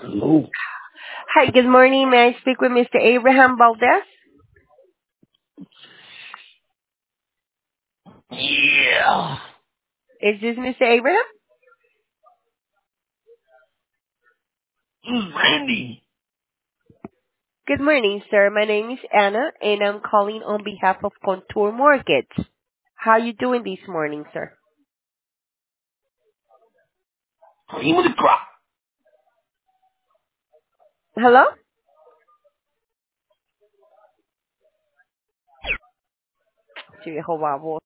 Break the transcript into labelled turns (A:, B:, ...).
A: Hello.
B: Hi, good morning. May I speak with Mr. Abraham Valdez?
A: Yeah.
B: Is this Mr. Abraham?
A: Randy.
B: Good morning, sir. My name is Anna, and I'm calling on behalf of Contour Mortgage. How are you doing this morning, sir?
A: Cream of the crop.
B: Hello? Sí, viejo babo.